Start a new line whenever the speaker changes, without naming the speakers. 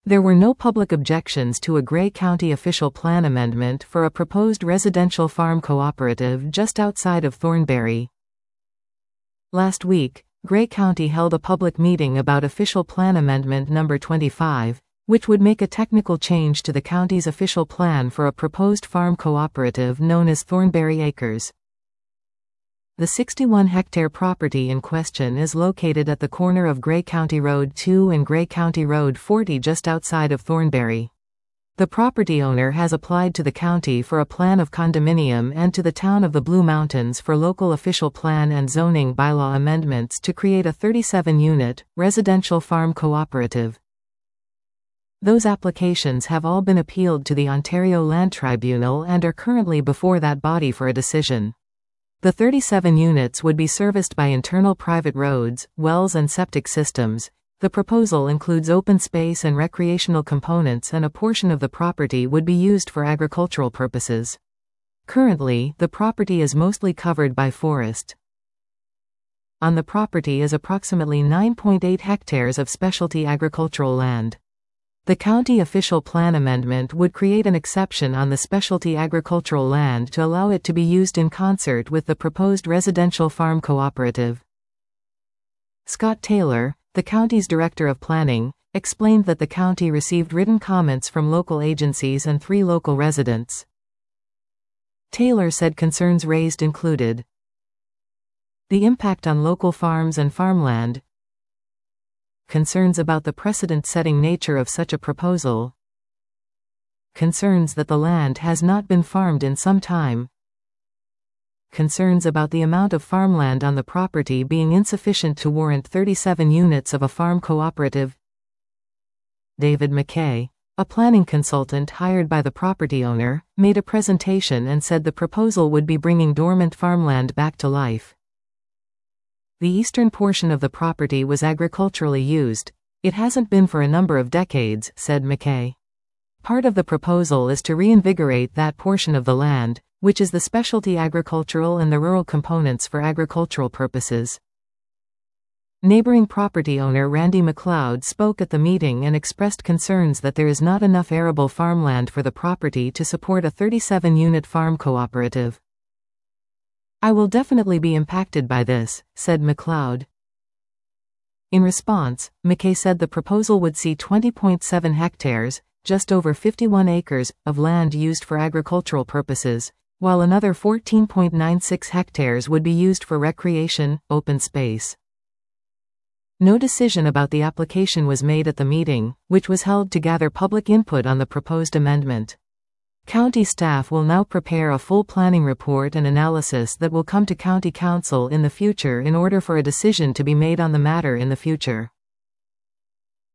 There were no public objections to a Grey County official plan amendment for a proposed residential farm cooperative just outside of Thornbury. Last week, Grey County held a public meeting about official plan amendment number 25, which would make a technical change to the county's official plan for a proposed farm cooperative known as Thornbury Acres. The 61-hectare property in question is located at the corner of Grey County Road 2 and Grey County Road 40 just outside of Thornbury. The property owner has applied to the county for a plan of condominium and to the town of the Blue Mountains for local official plan and zoning bylaw amendments to create a 37-unit, residential farm cooperative. Those applications have all been appealed to the Ontario Land Tribunal and are currently before that body for a decision. The 37 units would be serviced by internal private roads, wells and septic systems. The proposal includes open space and recreational components, and a portion of the property would be used for agricultural purposes. Currently, the property is mostly covered by forest. On the property is approximately 9.8 hectares of specialty agricultural land. The county official plan amendment would create an exception on the specialty agricultural land to allow it to be used in concert with the proposed residential farm cooperative. Scott Taylor, the county's director of planning, explained that the county received written comments from local agencies and 3 local residents. Taylor said concerns raised included the impact on local farms and farmland, concerns about the precedent-setting nature of such a proposal, concerns that the land has not been farmed in some time, concerns about the amount of farmland on the property being insufficient to warrant 37 units of a farm cooperative. David McKay, a planning consultant hired by the property owner, made a presentation and said the proposal would be bringing dormant farmland back to life. The eastern portion of the property was agriculturally used. It hasn't been for a number of decades, said McKay. Part of the proposal is to reinvigorate that portion of the land, which is the specialty agricultural and the rural components for agricultural purposes. Neighboring property owner Randy McLeod spoke at the meeting and expressed concerns that there is not enough arable farmland for the property to support a 37-unit farm cooperative. I will definitely be impacted by this, said McLeod. In response, McKay said the proposal would see 20.7 hectares, just over 51 acres, of land used for agricultural purposes, while another 14.96 hectares would be used for recreation, open space. No decision about the application was made at the meeting, which was held to gather public input on the proposed amendment. County staff will now prepare a full planning report and analysis that will come to County Council in the future in order for a decision to be made on the matter in the future.